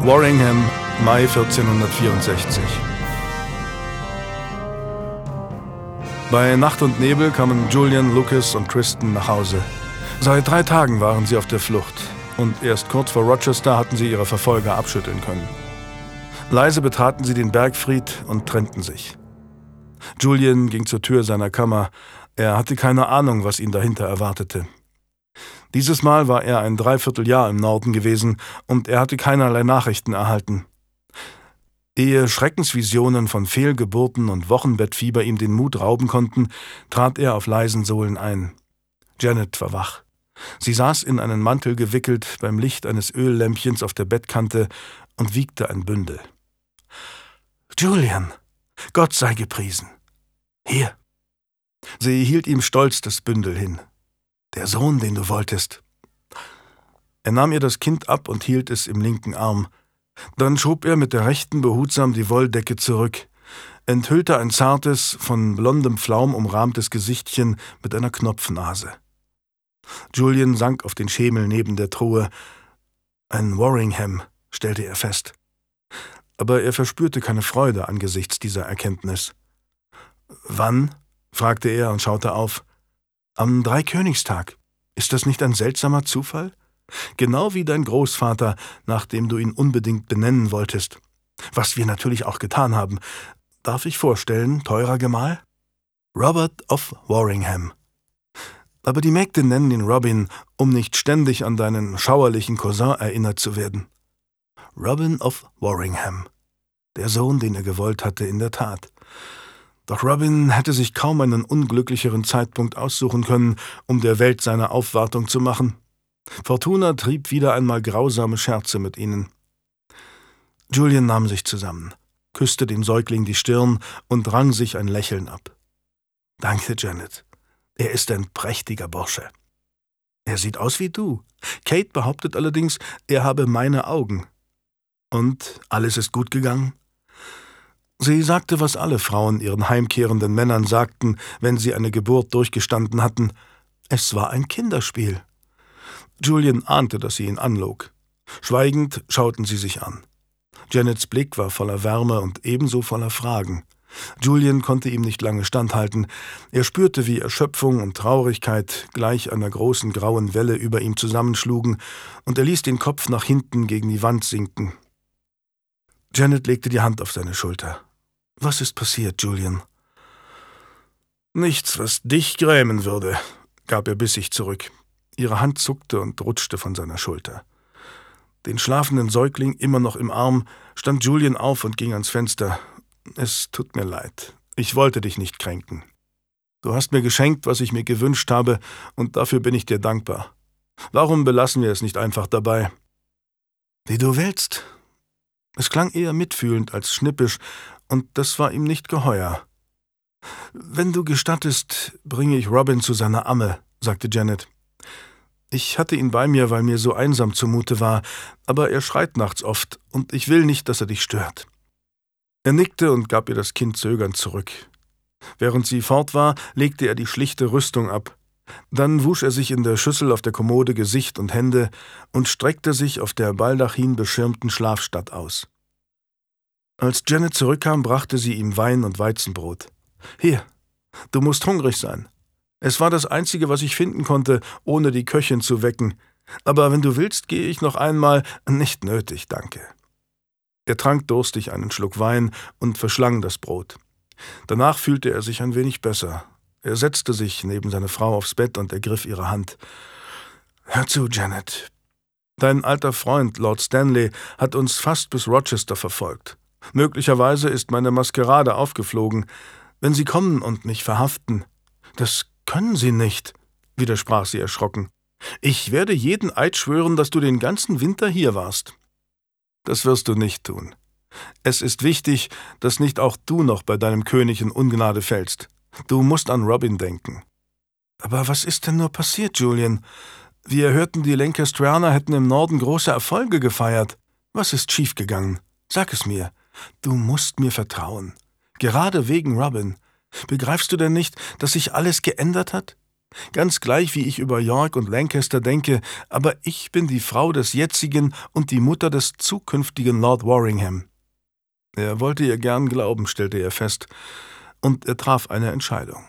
Warringham, Mai 1464. Bei Nacht und Nebel kamen Julian, Lucas und Tristan nach Hause. Seit 3 Tagen waren sie auf der Flucht und erst kurz vor Rochester hatten sie ihre Verfolger abschütteln können. Leise betraten sie den Bergfried und trennten sich. Julian ging zur Tür seiner Kammer. Er hatte keine Ahnung, was ihn dahinter erwartete. Dieses Mal war er ein Dreivierteljahr im Norden gewesen und er hatte keinerlei Nachrichten erhalten. Ehe Schreckensvisionen von Fehlgeburten und Wochenbettfieber ihm den Mut rauben konnten, trat er auf leisen Sohlen ein. Janet war wach. Sie saß in einen Mantel gewickelt beim Licht eines Öllämpchens auf der Bettkante und wiegte ein Bündel. »Julian, Gott sei gepriesen. Hier.« Sie hielt ihm stolz das Bündel hin. »Der Sohn, den du wolltest.« Er nahm ihr das Kind ab und hielt es im linken Arm. Dann schob er mit der rechten behutsam die Wolldecke zurück, enthüllte ein zartes, von blondem Flaum umrahmtes Gesichtchen mit einer Knopfnase. Julian sank auf den Schemel neben der Truhe. Ein Warringham, stellte er fest. Aber er verspürte keine Freude angesichts dieser Erkenntnis. »Wann?« fragte er und schaute auf. »Am Dreikönigstag. Ist das nicht ein seltsamer Zufall? Genau wie dein Großvater, nachdem du ihn unbedingt benennen wolltest. Was wir natürlich auch getan haben. Darf ich vorstellen, teurer Gemahl? Robert of Warringham. Aber die Mägde nennen ihn Robin, um nicht ständig an deinen schauerlichen Cousin erinnert zu werden. Robin of Warringham. Der Sohn, den er gewollt hatte, in der Tat. Doch Robin hätte sich kaum einen unglücklicheren Zeitpunkt aussuchen können, um der Welt seine Aufwartung zu machen. Fortuna trieb wieder einmal grausame Scherze mit ihnen. Julian nahm sich zusammen, küsste dem Säugling die Stirn und rang sich ein Lächeln ab. »Danke, Janet. Er ist ein prächtiger Bursche. Er sieht aus wie du. Kate behauptet allerdings, er habe meine Augen. Und alles ist gut gegangen?« Sie sagte, was alle Frauen ihren heimkehrenden Männern sagten, wenn sie eine Geburt durchgestanden hatten. Es war ein Kinderspiel. Julian ahnte, dass sie ihn anlog. Schweigend schauten sie sich an. Janets Blick war voller Wärme und ebenso voller Fragen. Julian konnte ihm nicht lange standhalten. Er spürte, wie Erschöpfung und Traurigkeit gleich einer großen grauen Welle über ihm zusammenschlugen, und er ließ den Kopf nach hinten gegen die Wand sinken. Janet legte die Hand auf seine Schulter. »Was ist passiert, Julian?« »Nichts, was dich grämen würde«, gab er bissig zurück. Ihre Hand zuckte und rutschte von seiner Schulter. Den schlafenden Säugling immer noch im Arm, stand Julian auf und ging ans Fenster. »Es tut mir leid. Ich wollte dich nicht kränken. Du hast mir geschenkt, was ich mir gewünscht habe, und dafür bin ich dir dankbar. Warum belassen wir es nicht einfach dabei?« »Wie du willst.« Es klang eher mitfühlend als schnippisch, und das war ihm nicht geheuer. »Wenn du gestattest, bringe ich Robin zu seiner Amme«, sagte Janet. »Ich hatte ihn bei mir, weil mir so einsam zumute war, aber er schreit nachts oft, und ich will nicht, dass er dich stört.« Er nickte und gab ihr das Kind zögernd zurück. Während sie fort war, legte er die schlichte Rüstung ab. Dann wusch er sich in der Schüssel auf der Kommode Gesicht und Hände und streckte sich auf der Baldachin beschirmten Schlafstatt aus. Als Janet zurückkam, brachte sie ihm Wein und Weizenbrot. »Hier, du musst hungrig sein. Es war das Einzige, was ich finden konnte, ohne die Köchin zu wecken. Aber wenn du willst, gehe ich noch einmal. Nicht nötig, danke.« Er trank durstig einen Schluck Wein und verschlang das Brot. Danach fühlte er sich ein wenig besser. Er setzte sich neben seine Frau aufs Bett und ergriff ihre Hand. »Hör zu, Janet. Dein alter Freund, Lord Stanley, hat uns fast bis Rochester verfolgt. Möglicherweise ist meine Maskerade aufgeflogen. Wenn Sie kommen und mich verhaften.« »Das können Sie nicht«, widersprach sie erschrocken. »Ich werde jeden Eid schwören, dass du den ganzen Winter hier warst.« »Das wirst du nicht tun. Es ist wichtig, dass nicht auch du noch bei deinem König in Ungnade fällst. Du musst an Robin denken.« »Aber was ist denn nur passiert, Julian? Wir hörten, die Lancastrianer hätten im Norden große Erfolge gefeiert. Was ist schiefgegangen? Sag es mir. Du musst mir vertrauen. Gerade wegen Robin. Begreifst du denn nicht, dass sich alles geändert hat? Ganz gleich, wie ich über York und Lancaster denke, aber ich bin die Frau des jetzigen und die Mutter des zukünftigen Lord Warringham.« Er wollte ihr gern glauben, stellte er fest, und er traf eine Entscheidung.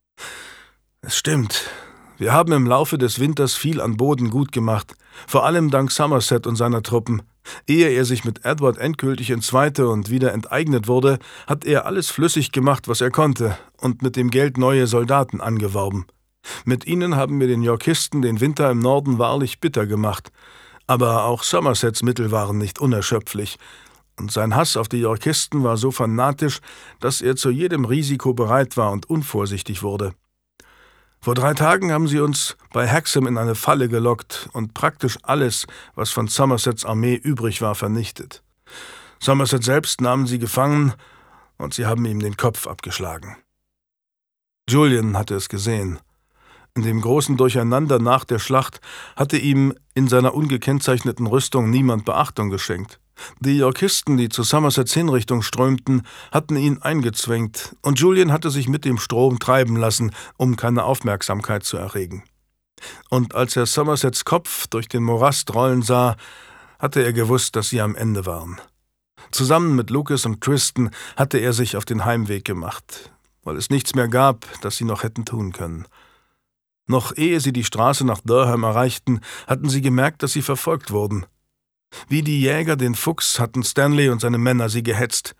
»Es stimmt. Wir haben im Laufe des Winters viel an Boden gut gemacht, vor allem dank Somerset und seiner Truppen. Ehe er sich mit Edward endgültig entzweite und wieder enteignet wurde, hat er alles flüssig gemacht, was er konnte, und mit dem Geld neue Soldaten angeworben. Mit ihnen haben wir den Yorkisten den Winter im Norden wahrlich bitter gemacht. Aber auch Somersets Mittel waren nicht unerschöpflich, und sein Hass auf die Yorkisten war so fanatisch, dass er zu jedem Risiko bereit war und unvorsichtig wurde. Vor 3 Tagen haben sie uns bei Hexham in eine Falle gelockt und praktisch alles, was von Somersets Armee übrig war, vernichtet. Somerset selbst nahmen sie gefangen und sie haben ihm den Kopf abgeschlagen. Julian hatte es gesehen. In dem großen Durcheinander nach der Schlacht hatte ihm in seiner ungekennzeichneten Rüstung niemand Beachtung geschenkt. Die Yorkisten, die zu Somersets Hinrichtung strömten, hatten ihn eingezwängt, und Julian hatte sich mit dem Strom treiben lassen, um keine Aufmerksamkeit zu erregen. Und als er Somersets Kopf durch den Morast rollen sah, hatte er gewusst, dass sie am Ende waren. Zusammen mit Lucas und Tristan hatte er sich auf den Heimweg gemacht, weil es nichts mehr gab, das sie noch hätten tun können. Noch ehe sie die Straße nach Durham erreichten, hatten sie gemerkt, dass sie verfolgt wurden. Wie die Jäger den Fuchs hatten Stanley und seine Männer sie gehetzt.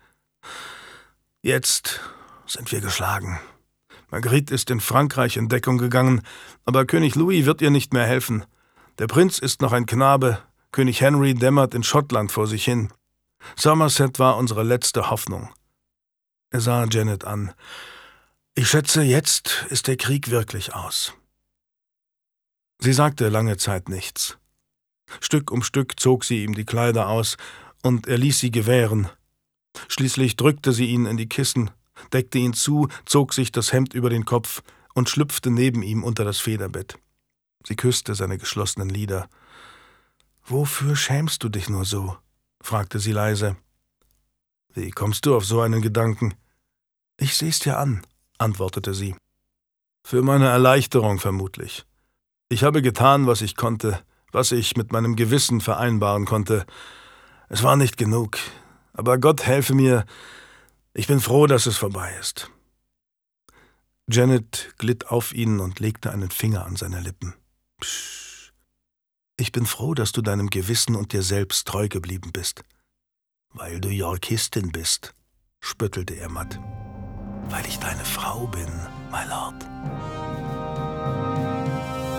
Jetzt sind wir geschlagen. Marguerite ist in Frankreich in Deckung gegangen, aber König Louis wird ihr nicht mehr helfen. Der Prinz ist noch ein Knabe, König Henry dämmert in Schottland vor sich hin. Somerset war unsere letzte Hoffnung. Er sah Janet an. Ich schätze, jetzt ist der Krieg wirklich aus. Sie sagte lange Zeit nichts. Stück um Stück zog sie ihm die Kleider aus, und er ließ sie gewähren. Schließlich drückte sie ihn in die Kissen, deckte ihn zu, zog sich das Hemd über den Kopf und schlüpfte neben ihm unter das Federbett. Sie küsste seine geschlossenen Lider. »Wofür schämst du dich nur so?« fragte sie leise. »Wie kommst du auf so einen Gedanken?« »Ich seh's dir an«, antwortete sie. »Für meine Erleichterung vermutlich. Ich habe getan, was ich konnte, was ich mit meinem Gewissen vereinbaren konnte. Es war nicht genug, aber Gott helfe mir, ich bin froh, dass es vorbei ist.« Janet glitt auf ihn und legte einen Finger an seine Lippen. »Psch, ich bin froh, dass du deinem Gewissen und dir selbst treu geblieben bist.« »Weil du Yorkistin bist«, spöttelte er matt. »Weil ich deine Frau bin, my Lord.«